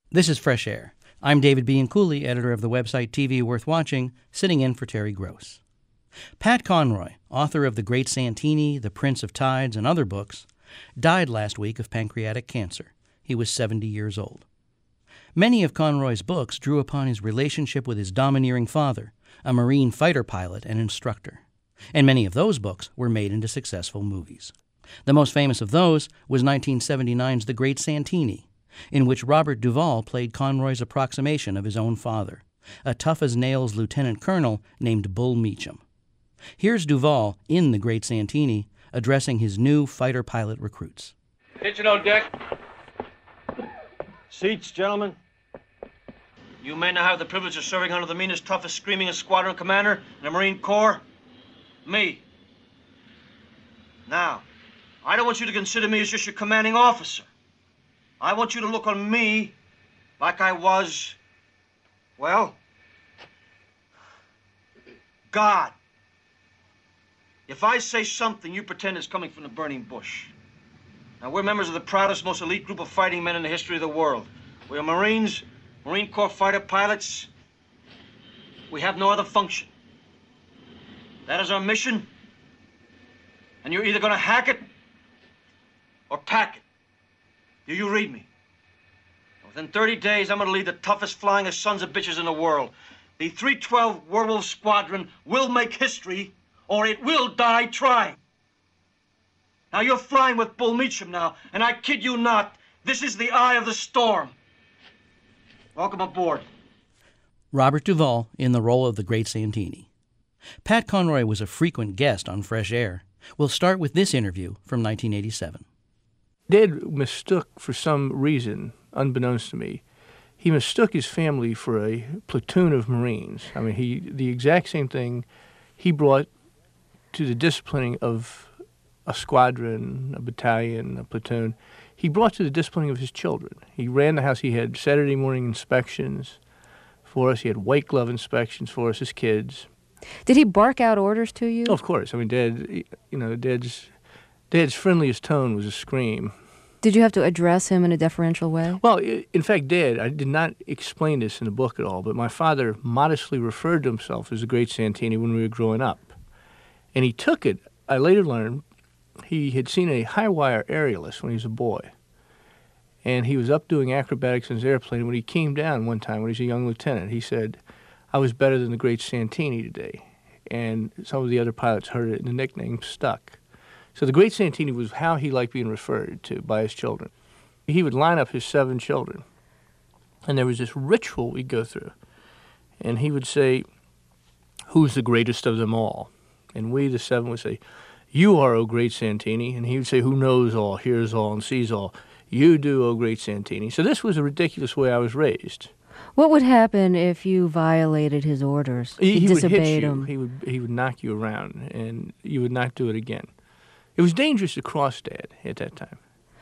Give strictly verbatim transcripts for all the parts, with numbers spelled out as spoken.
This is Fresh Air. I'm David Bianculli, editor of the website T V Worth Watching, sitting in for Terry Gross. Pat Conroy, author of The Great Santini, The Prince of Tides, and other books, died last week of pancreatic cancer. He was seventy years old. Many of Conroy's books drew upon his relationship with his domineering father, a Marine fighter pilot and instructor. And many of those books were made into successful movies. The most famous of those was nineteen seventy-nine's The Great Santini, in which Robert Duvall played Conroy's approximation of his own father, a tough-as-nails lieutenant colonel named Bull Meacham. Here's Duvall in The Great Santini addressing his new fighter pilot recruits. Kitchen on deck. Seats, gentlemen. You men now have the privilege of serving under the meanest, toughest, screamingest squadron commander in the Marine Corps. Me. Now, I don't want you to consider me as just your commanding officer. I want you to look on me like I was, well, God. If I say something, you pretend it's coming from the burning bush. Now, we're members of the proudest, most elite group of fighting men in the history of the world. We are Marines, Marine Corps fighter pilots. We have no other function. That is our mission. And you're either going to hack it or pack it. Do you read me? Within thirty days, I'm going to lead the toughest, flyingest sons of bitches in the world. The three twelve Werewolf Squadron will make history, or it will die trying. Now, you're flying with Bull Meacham now, and I kid you not, this is the eye of the storm. Welcome aboard. Robert Duvall in the role of the Great Santini. Pat Conroy was a frequent guest on Fresh Air. We'll start with this interview from nineteen eighty-seven. Dad mistook, for some reason, unbeknownst to me, he mistook his family for a platoon of Marines. I mean, he the exact same thing he brought to the disciplining of a squadron, a battalion, a platoon. He brought to the disciplining of his children. He ran the house. He had Saturday morning inspections for us. He had white glove inspections for us as kids. Did he bark out orders to you? Oh, of course. I mean, Dad, you know, Dad's, Dad's friendliest tone was a scream. Did you have to address him in a deferential way? Well, in fact, Dad, I did not explain this in the book at all, but my father modestly referred to himself as the Great Santini when we were growing up. And he took it, I later learned, he had seen a high-wire aerialist when he was a boy. And he was up doing acrobatics in his airplane. When he came down one time when he was a young lieutenant, he said, "I was better than the Great Santini today." And some of the other pilots heard it, and the nickname stuck. So the Great Santini was how he liked being referred to by his children. He would line up his seven children, and there was this ritual we'd go through. And he would say, "Who's the greatest of them all?" And we, the seven, would say, "You are, O Great Santini." And he would say, "Who knows all, hears all, and sees all? You do, O Great Santini." So this was a ridiculous way I was raised. What would happen if you violated his orders? He, he disobeyed would hit you. him. He would, he would knock you around, and you would not do it again. It was dangerous to cross Dad at that time.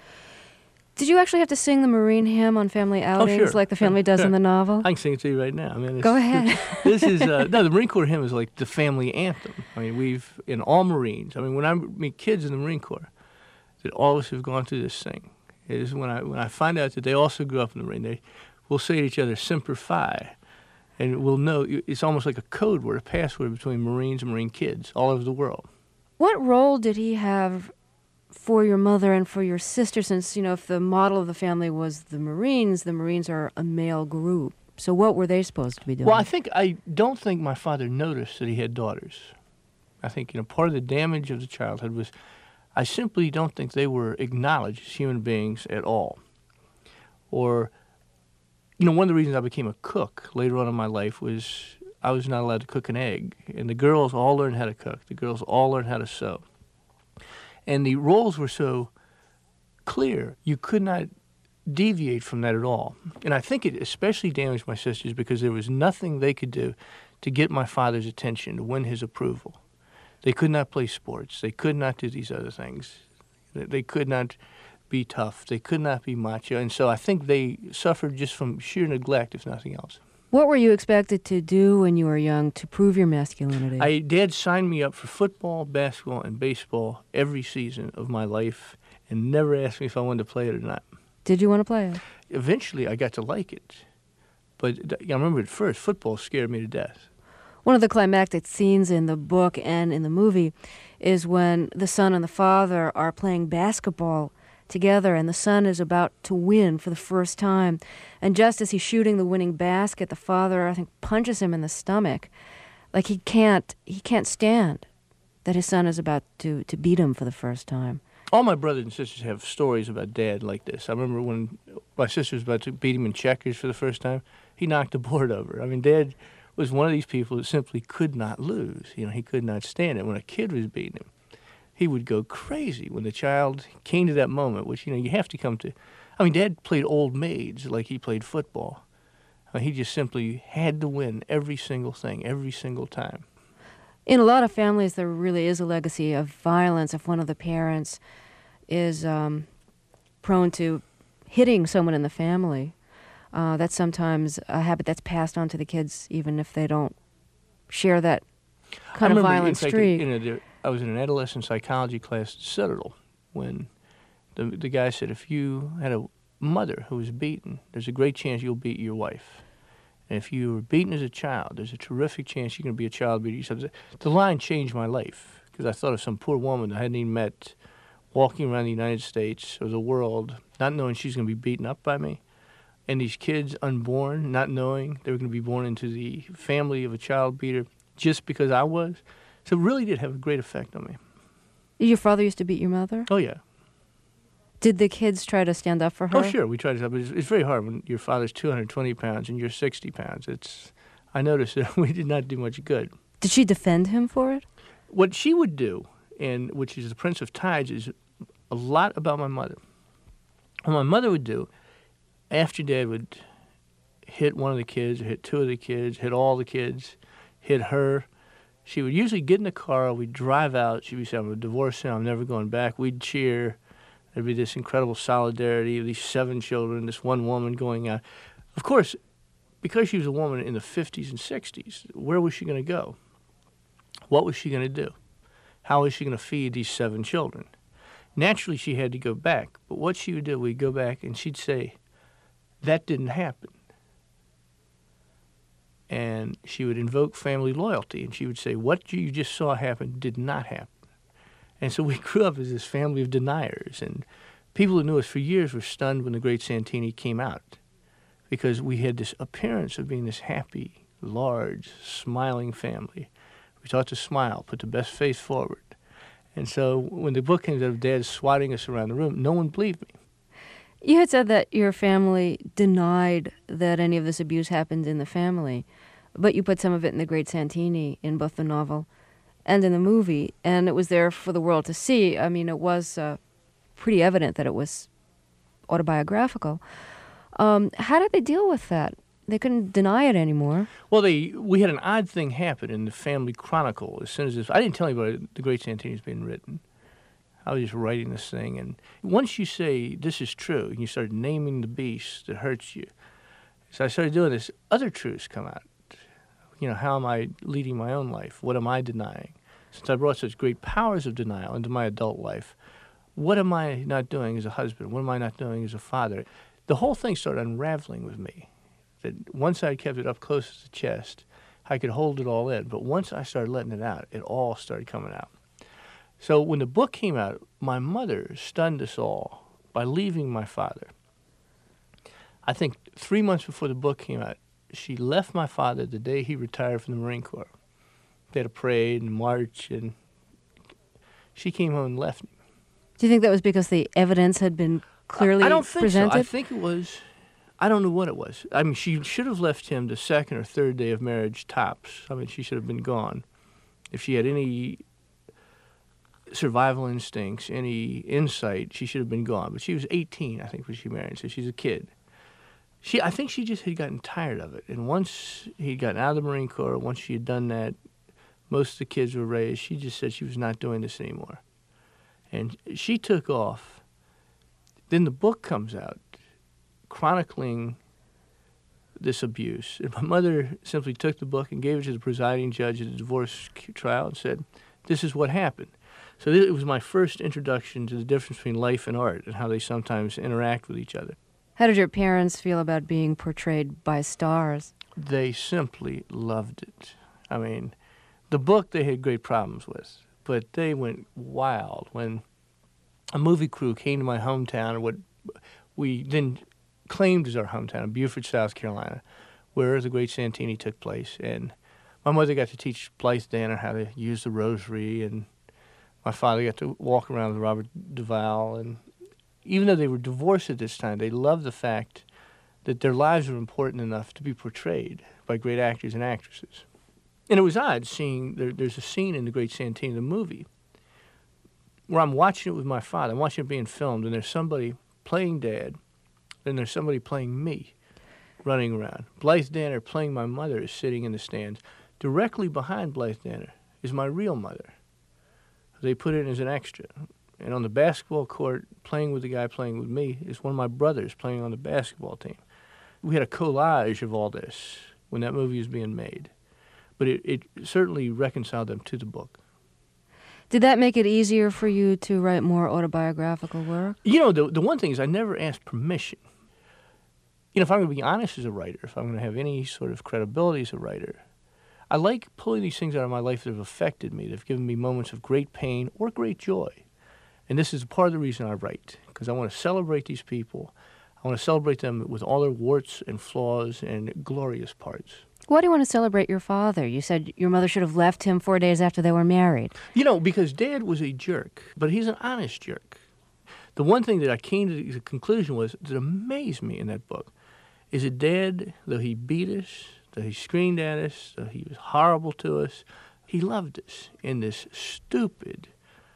Did you actually have to sing the Marine hymn on family outings sure. like the family does Sure. in the novel? I can sing it to you right now. I mean, it's, Go ahead. This is uh, no, the Marine Corps hymn is like the family anthem. I mean, we've in all Marines. I mean, when I meet kids in the Marine Corps, that all of us have gone through this thing. It is when I when I find out that they also grew up in the Marine, they will say to each other "Semper Fi," and we'll know it's almost like a code word, a password between Marines and Marine kids all over the world. What role did he have for your mother and for your sister, since, you know, if the model of the family was the Marines, the Marines are a male group. So what were they supposed to be doing? Well, I think I don't think my father noticed that he had daughters. I think, you know, part of the damage of the childhood was I simply don't think they were acknowledged as human beings at all. Or, you know, one of the reasons I became a cook later on in my life was I was not allowed to cook an egg. And the girls all learned how to cook. The girls all learned how to sew. And the roles were so clear, you could not deviate from that at all. And I think it especially damaged my sisters because there was nothing they could do to get my father's attention, to win his approval. They could not play sports. They could not do these other things. They could not be tough. They could not be macho. And so I think they suffered just from sheer neglect, if nothing else. What were you expected to do when you were young to prove your masculinity? I, Dad signed me up for football, basketball, and baseball every season of my life and never asked me if I wanted to play it or not. Did you want to play it? Eventually, I got to like it. But I remember at first, football scared me to death. One of the climactic scenes in the book and in the movie is when the son and the father are playing basketball together, and the son is about to win for the first time. And just as he's shooting the winning basket, the father, I think, punches him in the stomach. Like he can't, he can't stand that his son is about to, to beat him for the first time. All my brothers and sisters have stories about Dad like this. I remember when my sister was about to beat him in checkers for the first time, he knocked the board over. I mean, Dad was one of these people that simply could not lose. You know, he could not stand it. When a kid was beating him, he would go crazy. When the child came to that moment, which, you know, you have to come to. I mean, Dad played old maids like he played football. I mean, he just simply had to win every single thing, every single time. In a lot of families, there really is a legacy of violence if one of the parents is um, prone to hitting someone in the family. Uh, that's sometimes a habit that's passed on to the kids, even if they don't share that kind I of remember, violent in fact, streak. in a, I was in an adolescent psychology class at Citadel when the, the guy said, if you had a mother who was beaten, there's a great chance you'll beat your wife. And if you were beaten as a child, there's a terrific chance you're going to be a child beater. He said, the line changed my life because I thought of some poor woman I hadn't even met walking around the United States or the world, not knowing she's going to be beaten up by me. And these kids unborn, not knowing they were going to be born into the family of a child beater just because I was. So it really did have a great effect on me. Your father used to beat your mother? Oh, yeah. Did the kids try to stand up for her? Oh, sure. We tried to stop. It's, it's very hard when your father's two hundred twenty pounds and you're sixty pounds. It's. I noticed that we did not do much good. Did she defend him for it? What she would do, and which is the Prince of Tides, is a lot about my mother. What my mother would do, after Dad would hit one of the kids, or hit two of the kids, hit all the kids, hit her, she would usually get in the car, we'd drive out, she'd be saying, I'm a divorce now, I'm never going back. We'd cheer. There'd be this incredible solidarity of these seven children, this one woman going out. Of course, because she was a woman in the fifties and sixties, where was she going to go? What was she going to do? How was she going to feed these seven children? Naturally, she had to go back. But what she would do, we'd go back and she'd say, that didn't happen. And she would invoke family loyalty. And she would say, what you just saw happen did not happen. And so we grew up as this family of deniers. And people who knew us for years were stunned when The Great Santini came out, because we had this appearance of being this happy, large, smiling family. We taught to smile, put the best face forward. And so when the book came out of Dad swatting us around the room, no one believed me. You had said that your family denied that any of this abuse happened in the family, but you put some of it in The Great Santini in both the novel and in the movie, and it was there for the world to see. I mean, it was uh, pretty evident that it was autobiographical. Um, how did they deal with that? They couldn't deny it anymore. Well, they we had an odd thing happen in the family chronicle. As soon as this, I didn't tell anybody The Great Santini was being written. I was just writing this thing, and once you say this is true, and you start naming the beast that hurts you, so I started doing this. Other truths come out. You know, how am I leading my own life? What am I denying? Since I brought such great powers of denial into my adult life, what am I not doing as a husband? What am I not doing as a father? The whole thing started unraveling with me. That once I kept it up close to the chest, I could hold it all in. But once I started letting it out, it all started coming out. So when the book came out, my mother stunned us all by leaving my father. I think three months before the book came out, she left my father the day he retired from the Marine Corps. They had a parade and march, and she came home and left me. Do you think that was because the evidence had been clearly I, I don't think presented? so. I think it was, I don't know what it was. I mean, she should have left him the second or third day of marriage tops. I mean, she should have been gone. If she had any survival instincts, any insight, she should have been gone. But she was eighteen, I think, when she married, so she's a kid. She, I think she just had gotten tired of it. And once he'd gotten out of the Marine Corps, once she had done that, most of the kids were raised, she just said she was not doing this anymore. And she took off. Then the book comes out chronicling this abuse. And my mother simply took the book and gave it to the presiding judge at the divorce trial and said, this is what happened. So it was my first introduction to the difference between life and art and how they sometimes interact with each other. How did your parents feel about being portrayed by stars? They simply loved it. I mean, the book they had great problems with, but they went wild when a movie crew came to my hometown, what we then claimed as our hometown, Beaufort, South Carolina, where the Great Santini took place. And my mother got to teach Blythe Danner how to use the rosary, and my father got to walk around with Robert Duvall. And even though they were divorced at this time, they loved the fact that their lives were important enough to be portrayed by great actors and actresses. And it was odd seeing, there, there's a scene in The Great Santini, the movie, where I'm watching it with my father. I'm watching it being filmed, and there's somebody playing Dad, and there's somebody playing me running around. Blythe Danner playing my mother is sitting in the stands. Directly behind Blythe Danner is my real mother. They put it in as an extra. And on the basketball court, playing with the guy playing with me, is one of my brothers playing on the basketball team. We had a collage of all this when that movie was being made. But it, it certainly reconciled them to the book. Did that make it easier for you to write more autobiographical work? You know, the, the one thing is I never asked permission. You know, if I'm going to be honest as a writer, if I'm going to have any sort of credibility as a writer, I like pulling these things out of my life that have affected me, that have given me moments of great pain or great joy. And this is part of the reason I write, because I want to celebrate these people. I want to celebrate them with all their warts and flaws and glorious parts. Why do you want to celebrate your father? You said your mother should have left him four days after they were married. You know, because Dad was a jerk, but he's an honest jerk. The one thing that I came to the conclusion was that amazed me in that book is that Dad, though he beat us, though he screamed at us, though he was horrible to us, he loved us in this stupid,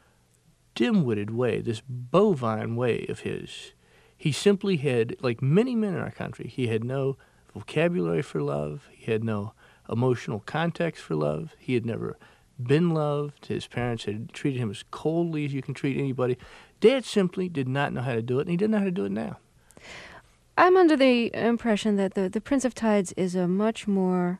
dim-witted way, this bovine way of his. He simply had, like many men in our country, he had no vocabulary for love. He had no emotional context for love. He had never been loved. His parents had treated him as coldly as you can treat anybody. Dad simply did not know how to do it, and he didn't know how to do it now. I'm under the impression that the, the Prince of Tides is a much more,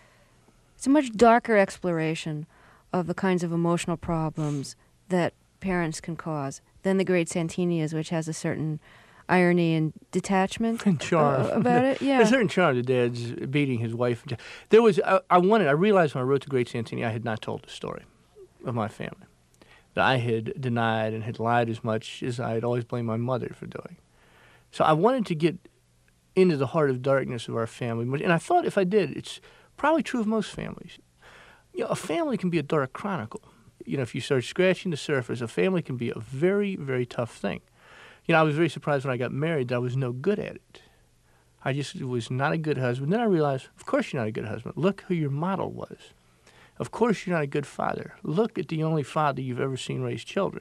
it's a much darker exploration of the kinds of emotional problems that parents can cause than The Great Santini is, which has a certain irony and detachment and charm uh, about it. Yeah, there's a certain charm to Dad's beating his wife. There was I, I wanted. I realized when I wrote The Great Santini, I had not told the story of my family, that I had denied and had lied as much as I had always blamed my mother for doing. So I wanted to get into the heart of darkness of our family, and I thought if I did, it's probably true of most families. You know, a family can be a dark chronicle. You know, if you start scratching the surface, a family can be a very, very tough thing. You know, I was very surprised when I got married that I was no good at it. I just was not a good husband. Then I realized, of course you're not a good husband. Look who your model was. Of course you're not a good father. Look at the only father you've ever seen raise children.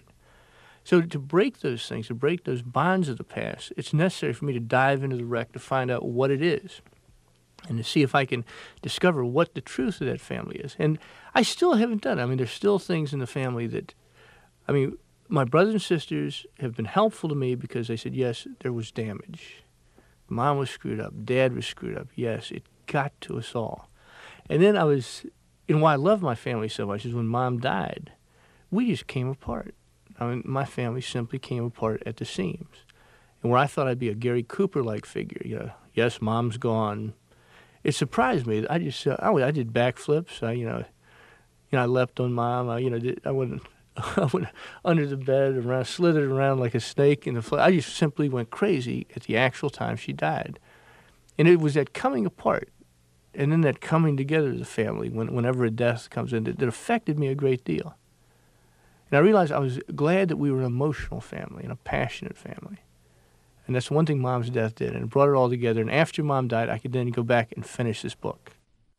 So to break those things, to break those bonds of the past, it's necessary for me to dive into the wreck to find out what it is and to see if I can discover what the truth of that family is. And I still haven't done it. I mean, there's still things in the family that, I mean, my brothers and sisters have been helpful to me because they said, yes, there was damage. Mom was screwed up. Dad was screwed up. Yes, it got to us all. And then I was, and why I love my family so much is when Mom died, we just came apart. I mean, my family simply came apart at the seams. And where I thought I'd be a Gary Cooper-like figure, you know, yes, Mom's gone. It surprised me. I just, uh, I, I did backflips. I, you know, you know, I leapt on Mom. I, you know, did, I wouldn't. I went under the bed, around, slithered around like a snake in the floor. I just simply went crazy at the actual time she died. And it was that coming apart and then that coming together as a family when, whenever a death comes in that, that affected me a great deal. And I realized I was glad that we were an emotional family and a passionate family. And that's one thing Mom's death did, and it brought it all together. And after Mom died, I could then go back and finish this book.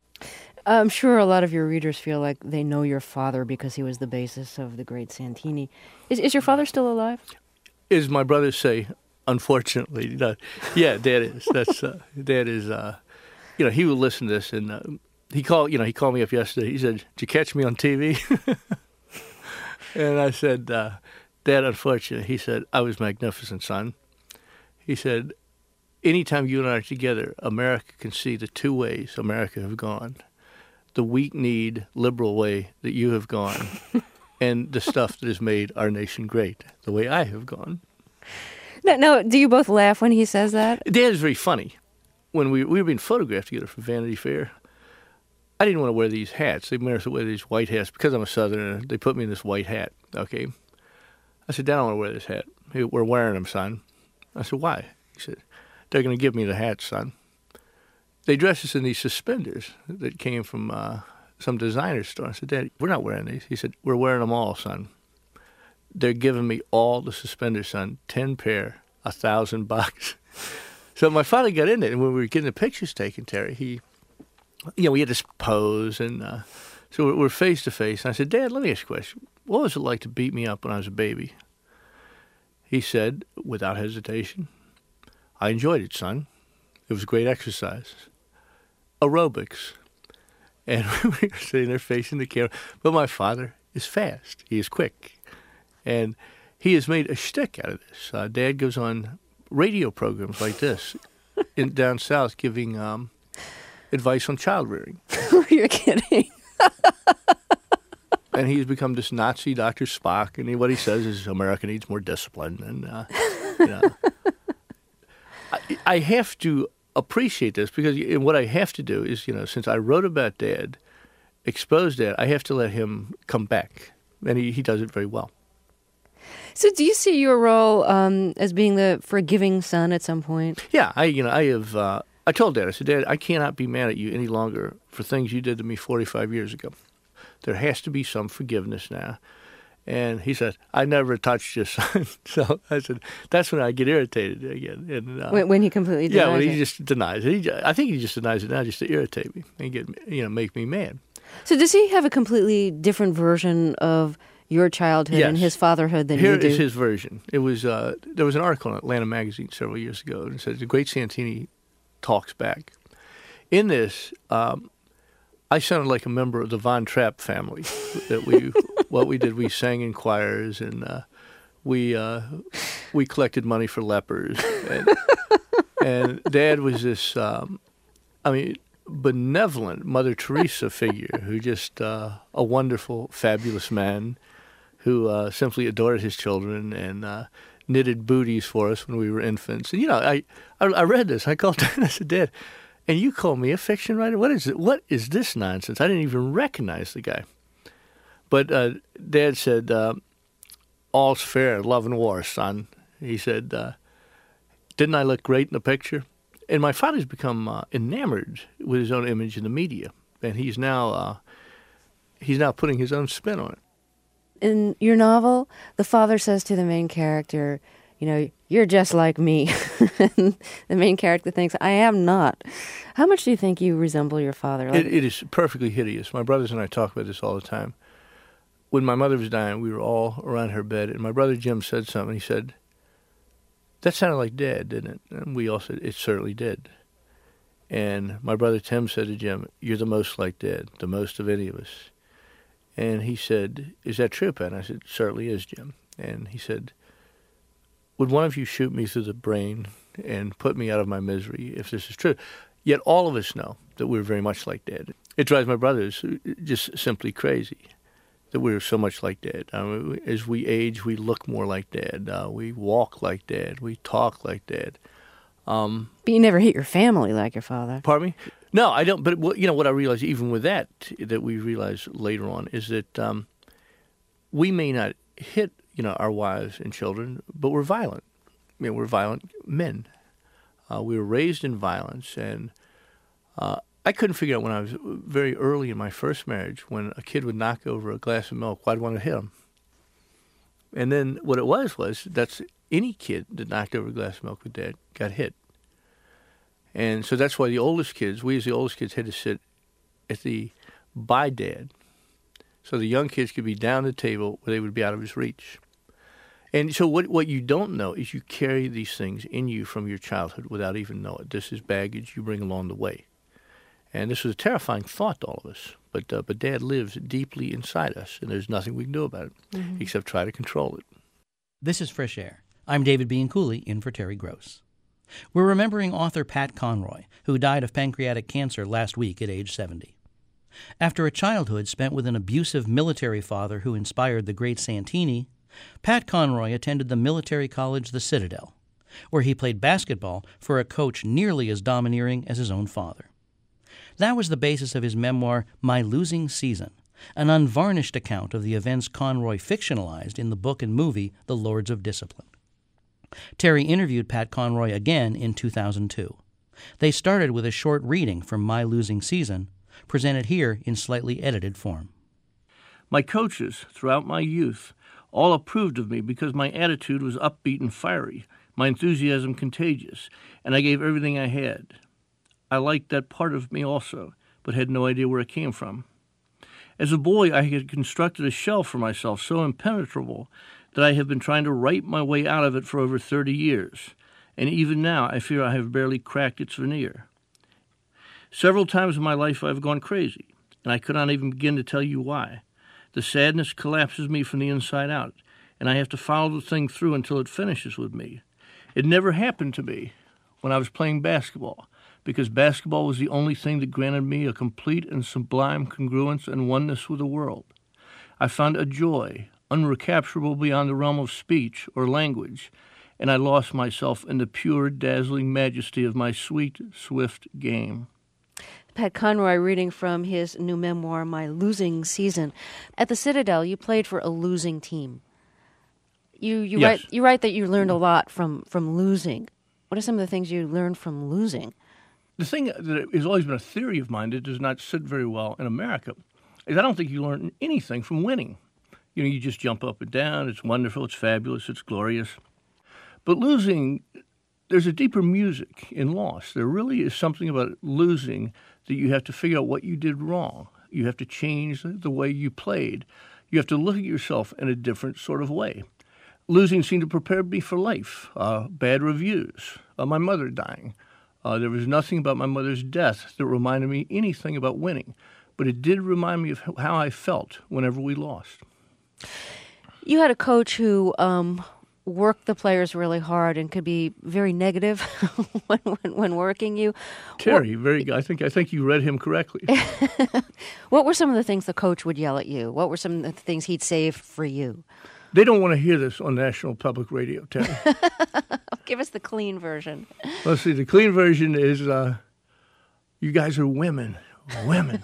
I'm sure a lot of your readers feel like they know your father because he was the basis of The Great Santini. Is is your father still alive? As my brothers say, unfortunately. No. Yeah, Dad is. That's uh, Dad is. Uh, you know, he will listen to this, and uh, he called. You know, he called me up yesterday. He said, "Did you catch me on T V?" And I said, uh, "Dad, unfortunately," he said, "I was magnificent, son." He said, "Anytime you and I are together, America can see the two ways America have gone. The weak-kneed liberal way that you have gone, and the stuff that has made our nation great, the way I have gone." No, no, do you both laugh when he says that? Dad is very funny. When we, we were being photographed together for Vanity Fair, I didn't want to wear these hats. They made us wear these white hats. Because I'm a Southerner, they put me in this white hat, okay? I said, Dad, I don't want to wear this hat. He, we're wearing them, son. I said, why? He said, they're going to give me the hat, son. They dressed us in these suspenders that came from uh, some designer store. I said, Dad, we're not wearing these. He said, we're wearing them all, son. They're giving me all the suspenders, son. Ten pair, a thousand bucks. So my father got in it, and when we were getting the pictures taken, Terry, he, you know, we had this pose, and uh, so we're, we're face to face. And I said, Dad, let me ask you a question. What was it like to beat me up when I was a baby? He said, without hesitation, I enjoyed it, son. It was great exercise. Aerobics. And we were sitting there facing the camera. But my father is fast. He is quick. And he has made a shtick out of this. Uh, Dad goes on radio programs like this in down south giving um, advice on child rearing. You're kidding. And he's become this Nazi Doctor Spock, and he, what he says is America needs more discipline. And uh, you know, I, I have to appreciate this because what I have to do is, you know, since I wrote about Dad, exposed Dad, I have to let him come back, and he, he does it very well. So, do you see your role um, as being the forgiving son at some point? Yeah, I, you know, I have. Uh, I told Dad, I said, Dad, I cannot be mad at you any longer for things you did to me forty-five years ago. There has to be some forgiveness now. And he said, I never touched your son. So I said, that's when I get irritated again. And, uh, when, when he completely denies yeah, when he it. just denies it. He, I think he just denies it now just to irritate me and get, you know, make me mad. So does he have a completely different version of your childhood Yes. and his fatherhood than Here you do? is his version. It was uh, there was an article in Atlanta Magazine several years ago, and it said the Great Santini talks back. In this, um, I sounded like a member of the Von Trapp family. That we, what we did, we sang in choirs, and uh, we uh, we collected money for lepers. And, and Dad was this, um, I mean, benevolent Mother Teresa figure who just uh, a wonderful, fabulous man who uh, simply adored his children and uh, knitted booties for us when we were infants. And you know, I I, I read this. I called Dad. And I said, Dad, and you call me a fiction writer? What is it? What is this nonsense? I didn't even recognize the guy. But uh, Dad said, uh, all's fair, love and war, son. He said, uh, didn't I look great in the picture? And my father's become uh, enamored with his own image in the media, and he's now uh, he's now putting his own spin on it. In your novel, the father says to the main character, you know, you're just like me. And the main character thinks, I am not. How much do you think you resemble your father? Like, It, it is perfectly hideous. My brothers and I talk about this all the time. When my mother was dying, we were all around her bed, and my brother Jim said something. He said, that sounded like Dad, didn't it? And we all said, it certainly did. And my brother Tim said to Jim, you're the most like Dad, the most of any of us. And he said, is that true, Pat? And I said, it certainly is, Jim. And he said, would one of you shoot me through the brain and put me out of my misery if this is true? Yet all of us know that we're very much like Dad. It drives my brothers just simply crazy that we're so much like Dad. I mean, as we age, we look more like Dad. Uh, we walk like Dad. We talk like Dad. Um, but you never hit your family like your father. Pardon me? No, I don't. But what, you know what I realize, even with that, that we realize later on, is that um, we may not hit, you know, our wives and children, but we're violent. I mean, we're violent men. Uh, we were raised in violence, and uh, I couldn't figure out when I was very early in my first marriage, when a kid would knock over a glass of milk, why I'd want to hit him. And then what it was was that's any kid that knocked over a glass of milk with Dad got hit. And so that's why the oldest kids, we as the oldest kids, had to sit at the by Dad, so the young kids could be down the table where they would be out of his reach. And so what what you don't know is you carry these things in you from your childhood without even knowing it. This is baggage you bring along the way. And this was a terrifying thought to all of us. But uh, but Dad lives deeply inside us, and there's nothing we can do about it mm-hmm. except try to control it. This is Fresh Air. I'm David Bianculli, in for Terry Gross. We're remembering author Pat Conroy, who died of pancreatic cancer last week at age seventy. After a childhood spent with an abusive military father who inspired the great Santini, Pat Conroy attended the military college The Citadel, where he played basketball for a coach nearly as domineering as his own father. That was the basis of his memoir, My Losing Season, an unvarnished account of the events Conroy fictionalized in the book and movie The Lords of Discipline. Terry interviewed Pat Conroy again in two thousand two. They started with a short reading from My Losing Season, presented here in slightly edited form. My coaches, throughout my youth, all approved of me because my attitude was upbeat and fiery, my enthusiasm contagious, and I gave everything I had. I liked that part of me also, but had no idea where it came from. As a boy, I had constructed a shell for myself so impenetrable that I have been trying to write my way out of it for over thirty years, and even now I fear I have barely cracked its veneer. Several times in my life I have gone crazy, and I could not even begin to tell you why. The sadness collapses me from the inside out, and I have to follow the thing through until it finishes with me. It never happened to me when I was playing basketball, because basketball was the only thing that granted me a complete and sublime congruence and oneness with the world. I found a joy unrecapturable beyond the realm of speech or language, and I lost myself in the pure, dazzling majesty of my sweet, swift game. Pat Conroy reading from his new memoir, My Losing Season. At the Citadel, you played for a losing team. You you Yes. write you write that you learned a lot from, from losing. What are some of the things you learned from losing? The thing that has always been a theory of mine that does not sit very well in America is I don't think you learn anything from winning. You know, you just jump up and down. It's wonderful. It's fabulous. It's glorious. But losing, there's a deeper music in loss. There really is something about losing that you have to figure out what you did wrong. You have to change the way you played. You have to look at yourself in a different sort of way. Losing seemed to prepare me for life. Uh, bad reviews, uh, my mother dying. Uh, there was nothing about my mother's death that reminded me anything about winning, but it did remind me of how I felt whenever we lost. You had a coach who um, worked the players really hard and could be very negative when, when when working you. Terry, very good. I think I think you read him correctly. What were some of the things the coach would yell at you? What were some of the things he'd say for you? They don't want to hear this on National Public Radio, Terry. Give us the clean version. Let's see. The clean version is, uh, you guys are women. Women.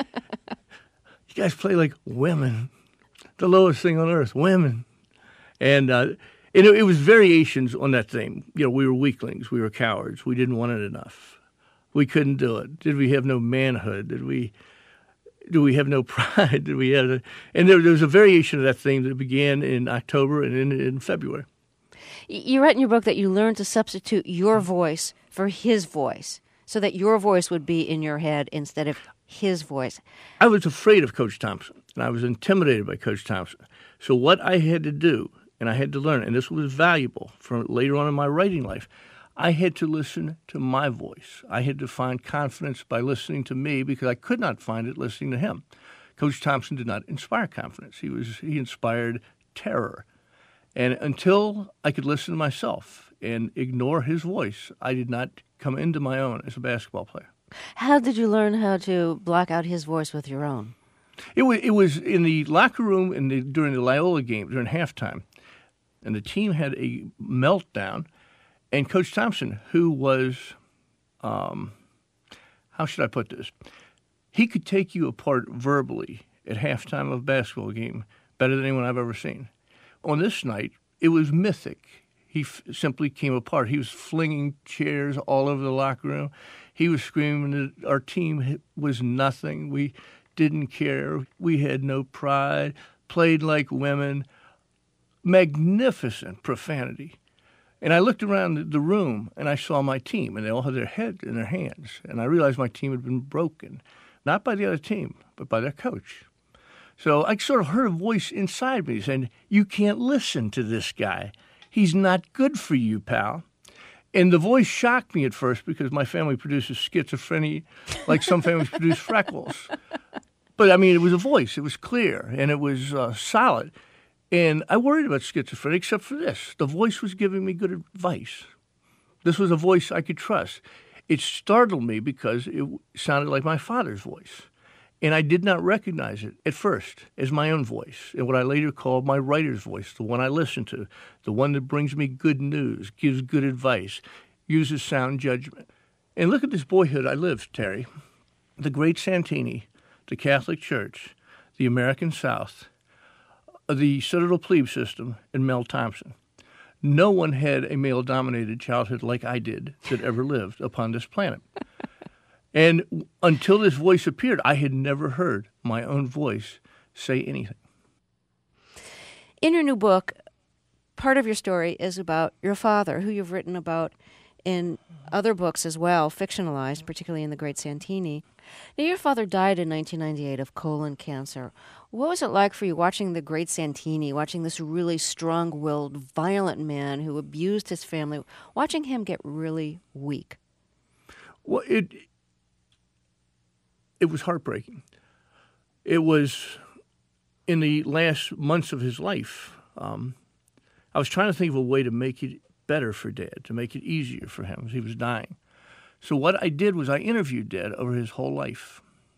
You guys play like women. The lowest thing on earth, women. And, uh, and it, it was variations on that theme. You know, we were weaklings. We were cowards. We didn't want it enough. We couldn't do it. Did we have no manhood? Did we... Do we have no pride? Did we have a, and there, there was a variation of that theme that began in October and in, in February. You write in your book that you learned to substitute your voice for his voice so that your voice would be in your head instead of his voice. I was afraid of Coach Thompson, and I was intimidated by Coach Thompson. So what I had to do, and I had to learn, and this was valuable for later on in my writing life, I had to listen to my voice. I had to find confidence by listening to me because I could not find it listening to him. Coach Thompson did not inspire confidence. He was he inspired terror. And until I could listen to myself and ignore his voice, I did not come into my own as a basketball player. How did you learn how to block out his voice with your own? It was, it was in the locker room in the, during the Loyola game, during halftime, and the team had a meltdown. And Coach Thompson, who was, um, how should I put this? He could take you apart verbally at halftime of a basketball game better than anyone I've ever seen. On this night, it was mythic. He f- simply came apart. He was flinging chairs all over the locker room. He was screaming that our team was nothing. We didn't care. We had no pride, played like women. Magnificent profanity. And I looked around the room, and I saw my team, and they all had their head in their hands. And I realized my team had been broken, not by the other team, but by their coach. So I sort of heard a voice inside me saying, you can't listen to this guy. He's not good for you, pal. And the voice shocked me at first because my family produces schizophrenia like some families produce freckles. But, I mean, it was a voice. It was clear, and it was uh, solid. And I worried about schizophrenia except for this. The voice was giving me good advice. This was a voice I could trust. It startled me because it sounded like my father's voice. And I did not recognize it at first as my own voice, and what I later called my writer's voice, the one I listen to, the one that brings me good news, gives good advice, uses sound judgment. And look at this boyhood I lived, Terry. The great Santini, the Catholic Church, the American South, the Citadel Plebe system, and Mel Thompson. No one had a male-dominated childhood like I did that ever lived upon this planet. And until this voice appeared, I had never heard my own voice say anything. In your new book, part of your story is about your father, who you've written about in other books as well, fictionalized, particularly in The Great Santini. Now, your father died in nineteen ninety-eight of colon cancer. What was it like for you watching The Great Santini, watching this really strong-willed, violent man who abused his family, watching him get really weak? Well, it... It was heartbreaking. It was in the last months of his life. Um, I was trying to think of a way to make it better for Dad, to make it easier for him as he was dying. So what I did was I interviewed Dad over his whole life.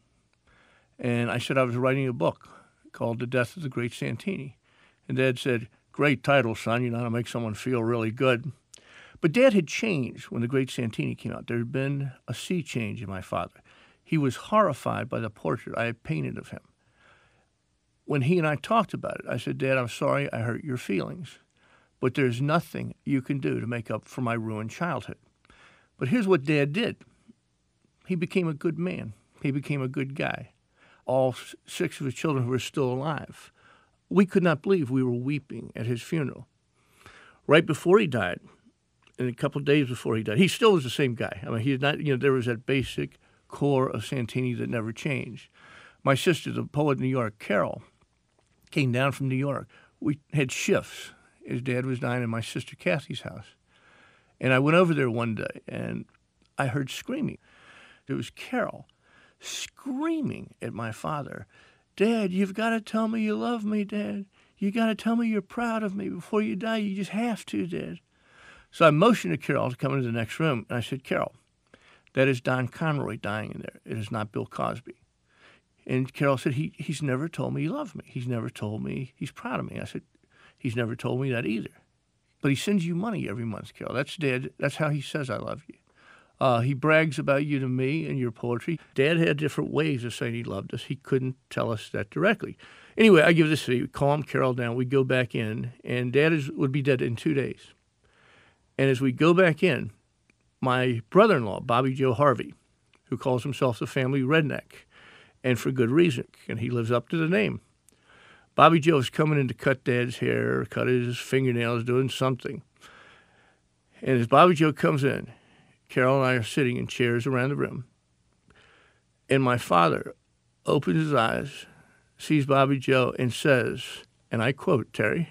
And I said I was writing a book called The Death of the Great Santini. And Dad said, "Great title, son. You know how to make someone feel really good." But Dad had changed when The Great Santini came out. There had been a sea change in my father. He was horrified by the portrait I had painted of him. When he and I talked about it, I said, "Dad, I'm sorry I hurt your feelings, but there's nothing you can do to make up for my ruined childhood." But here's what Dad did. He became a good man. He became a good guy. All six of his children were still alive. We could not believe we were weeping at his funeral. Right before he died, and a couple of days before he died, he still was the same guy. I mean, he did not, you know, there was that basic core of Santini that never changed. My sister, the poet in New York, Carol, came down from New York. We had shifts. His dad was dying in my sister Kathy's house. And I went over there one day, and I heard screaming. It was Carol screaming at my father, "Dad, you've got to tell me you love me, Dad. You got to tell me you're proud of me before you die. You just have to, Dad." So I motioned to Carol to come into the next room, and I said, "Carol, that is Don Conroy dying in there. It is not Bill Cosby." And Carol said, he, he's never told me he loved me. He's never told me he's proud of me. I said, "He's never told me that either. But he sends you money every month, Carol. That's Dad. That's how he says I love you. Uh, he brags about you to me and your poetry." Dad had different ways of saying he loved us. He couldn't tell us that directly. Anyway, I give this to you. Calm Carol down. We go back in, and Dad is, would be dead in two days. And as we go back in, my brother-in-law, Bobby Joe Harvey, who calls himself the family redneck, and for good reason, and he lives up to the name. Bobby Joe is coming in to cut Dad's hair, cut his fingernails, doing something. And as Bobby Joe comes in, Carol and I are sitting in chairs around the room, and my father opens his eyes, sees Bobby Joe, and says, and I quote, Terry,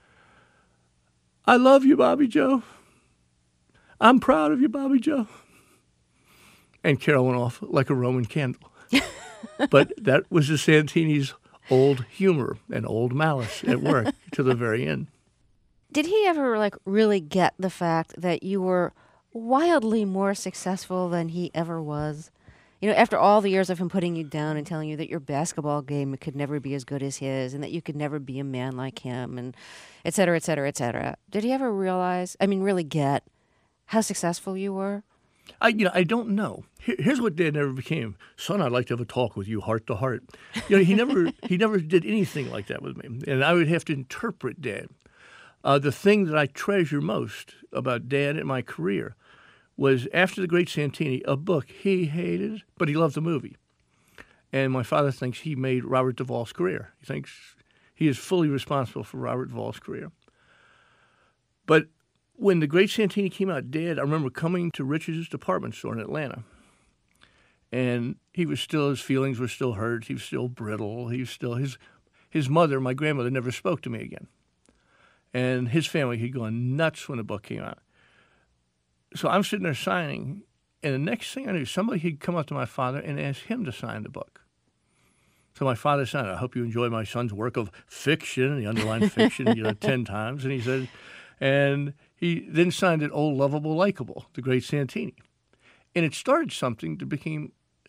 "I love you, Bobby Joe. I'm proud of you, Bobby Joe." And Carol went off like a Roman candle. But that was the Santini's old humor and old malice at work to the very end. Did he ever, like, really get the fact that you were wildly more successful than he ever was? You know, after all the years of him putting you down and telling you that your basketball game could never be as good as his and that you could never be a man like him and et cetera, et cetera, et cetera. Did he ever realize, I mean, really get how successful you were? I, you know, I don't know. Here, here's what Dad never became. "Son, I'd like to have a talk with you, heart to heart." You know, he never, he never did anything like that with me, and I would have to interpret Dad. Uh, the thing that I treasure most about Dad and my career was after The Great Santini, a book he hated, but he loved the movie. And my father thinks he made Robert Duvall's career. He thinks he is fully responsible for Robert Duvall's career. But when The Great Santini came out, Dad, I remember coming to Rich's department store in Atlanta, and he was still, his feelings were still hurt. He was still brittle. He was still, his, his mother, my grandmother, never spoke to me again. And his family had gone nuts when the book came out. So I'm sitting there signing, and the next thing I knew, somebody had come up to my father and asked him to sign the book. So my father signed, "I hope you enjoy my son's work of fiction," he underlined fiction, you know, ten times, and he said, and he then signed it, "Old, Lovable, Likeable, The Great Santini." And it started something that became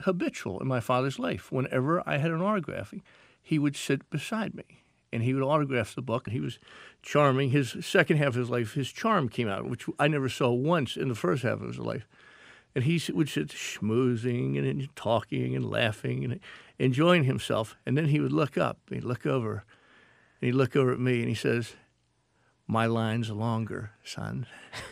habitual in my father's life. Whenever I had an autographing, he would sit beside me, and he would autograph the book. And he was charming. His second half of his life, his charm came out, which I never saw once in the first half of his life. And he would sit schmoozing and talking and laughing and enjoying himself. And then he would look up, and he'd look over, and he'd look over at me, and he says, "My line's longer, son."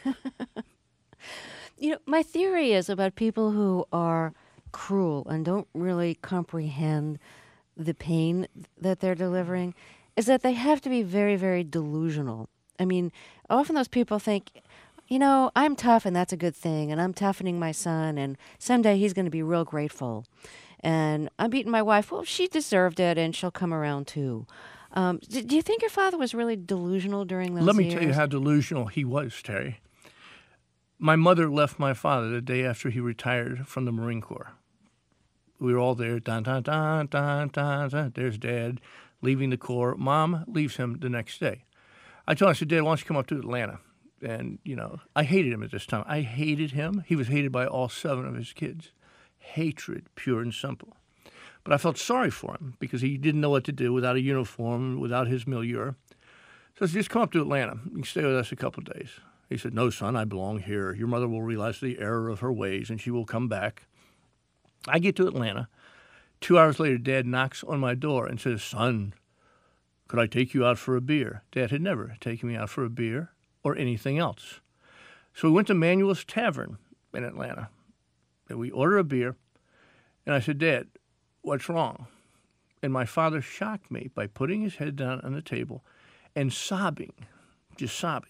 You know, my theory is about people who are cruel and don't really comprehend the pain that they're delivering is that they have to be very, very delusional. I mean, often those people think, you know, I'm tough and that's a good thing, and I'm toughening my son, and someday he's going to be real grateful. And I'm beating my wife. Well, she deserved it, and she'll come around too. Um, do, do you think your father was really delusional during those years? Let me tell you how delusional he was, Terry. My mother left my father the day after he retired from the Marine Corps. We were all there, dun, dun, dun, dun, dun, dun. There's Dad leaving the Corps. Mom leaves him the next day. I told him, I said, "Dad, why don't you come up to Atlanta?" And, you know, I hated him at this time. I hated him. He was hated by all seven of his kids. Hatred, pure and simple. But I felt sorry for him because he didn't know what to do without a uniform, without his milieu. So I said, "Just come up to Atlanta. You can stay with us a couple of days." He said, "No, son, I belong here. Your mother will realize the error of her ways, and she will come back." I get to Atlanta. Two hours later, Dad knocks on my door and says, "Son, could I take you out for a beer?" Dad had never taken me out for a beer or anything else. So we went to Manuel's Tavern in Atlanta, and we ordered a beer. And I said, "Dad, what's wrong?" And my father shocked me by putting his head down on the table and sobbing, just sobbing.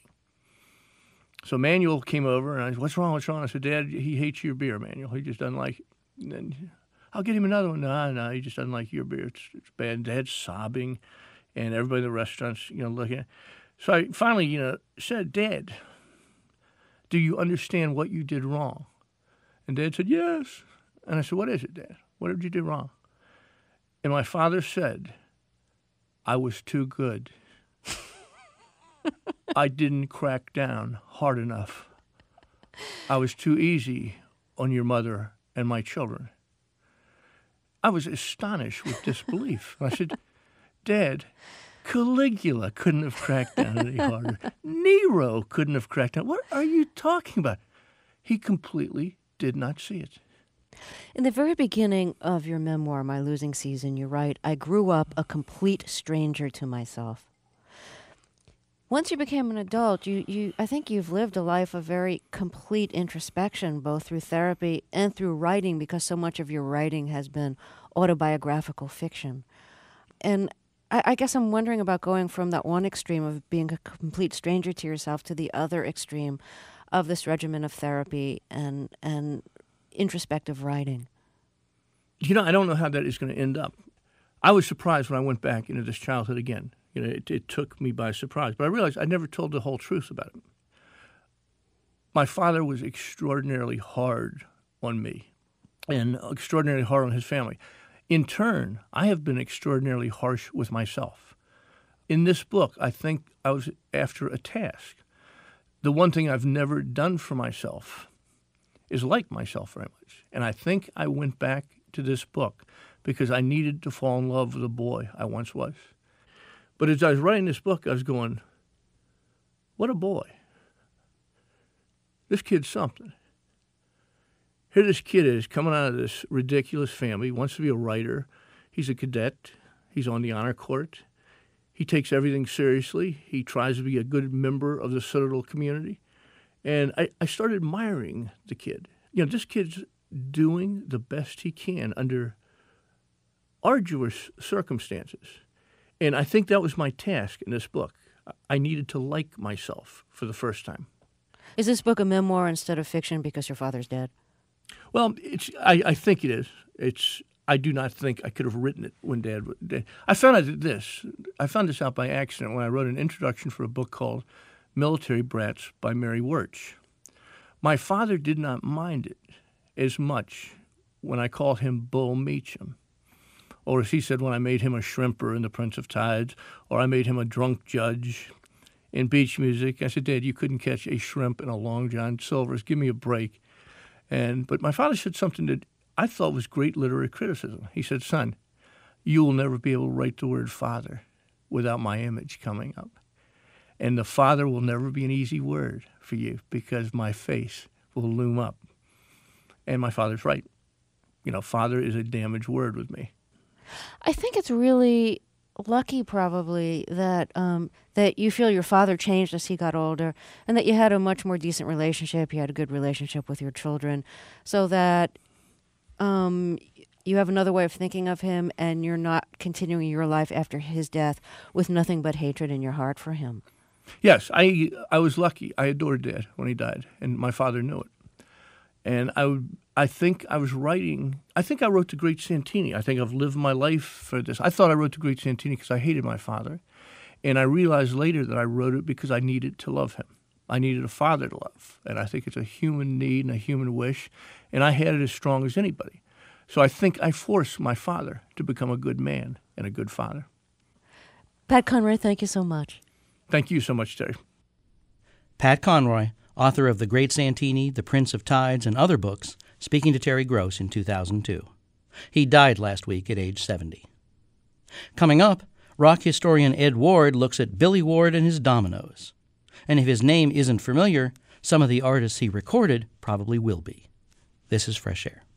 So Manuel came over, and I said, "What's wrong, what's wrong?" I said, "Dad, he hates your beer, Manuel. He just doesn't like it." And then, "I'll get him another one." "No, no, he just doesn't like your beer. It's, it's bad." And Dad's sobbing, and everybody in the restaurant's, you know, looking at. So I finally, you know, said, "Dad, do you understand what you did wrong?" And Dad said, "Yes." And I said, "What is it, Dad? What did you do wrong?" And my father said, "I was too good. I didn't crack down hard enough. I was too easy on your mother and my children." I was astonished with disbelief. I said, "Dad, Caligula couldn't have cracked down any harder. Nero couldn't have cracked down. What are you talking about?" He completely did not see it. In the very beginning of your memoir, My Losing Season, you write, "I grew up a complete stranger to myself." Once you became an adult, you, you I think you've lived a life of very complete introspection, both through therapy and through writing, because so much of your writing has been autobiographical fiction. And I, I guess I'm wondering about going from that one extreme of being a complete stranger to yourself to the other extreme of this regimen of therapy and and introspective writing. You know, I don't know how that is going to end up. I was surprised when I went back into this childhood again. You know, it, it took me by surprise. But I realized I never told the whole truth about it. My father was extraordinarily hard on me and extraordinarily hard on his family. In turn, I have been extraordinarily harsh with myself. In this book, I think I was after a task. The one thing I've never done for myself is like myself very much. And I think I went back to this book because I needed to fall in love with the boy I once was. But as I was writing this book, I was going, what a boy. This kid's something. Here this kid is coming out of this ridiculous family. He wants to be a writer. He's a cadet. He's on the honor court. He takes everything seriously. He tries to be a good member of the Citadel community. And I, I started admiring the kid. You know, this kid's doing the best he can under arduous circumstances. And I think that was my task in this book. I needed to like myself for the first time. Is this book a memoir instead of fiction because your father's dead? Well, it's. I, I think it is. It's. I do not think I could have written it when Dad was dead. I found out this. I found this out by accident when I wrote an introduction for a book called Military Brats by Mary Wirch. My father did not mind it as much when I called him Bull Meacham. Or as he said when I made him a shrimper in The Prince of Tides, or I made him a drunk judge in Beach Music. I said, Dad, you couldn't catch a shrimp in a Long John Silver's. Give me a break. And But my father said something that I thought was great literary criticism. He said, son, you will never be able to write the word father without my image coming up. And the father will never be an easy word for you because my face will loom up. And my father's right. You know, father is a damaged word with me. I think it's really lucky, probably, that um, that you feel your father changed as he got older, and that you had a much more decent relationship. You had a good relationship with your children, so that um, you have another way of thinking of him, and you're not continuing your life after his death with nothing but hatred in your heart for him. Yes, I I was lucky. I adored Dad when he died, and my father knew it. And I would, I think I was writing, I think I wrote The Great Santini. I think I've lived my life for this. I thought I wrote The Great Santini because I hated my father. And I realized later that I wrote it because I needed to love him. I needed a father to love. And I think it's a human need and a human wish. And I had it as strong as anybody. So I think I forced my father to become a good man and a good father. Pat Conroy, thank you so much. Thank you so much, Terry. Pat Conroy, author of The Great Santini, The Prince of Tides, and other books, speaking to Terry Gross in two thousand two. He died last week at age seventy. Coming up, rock historian Ed Ward looks at Billy Ward and his Dominoes. And if his name isn't familiar, some of the artists he recorded probably will be. This is Fresh Air.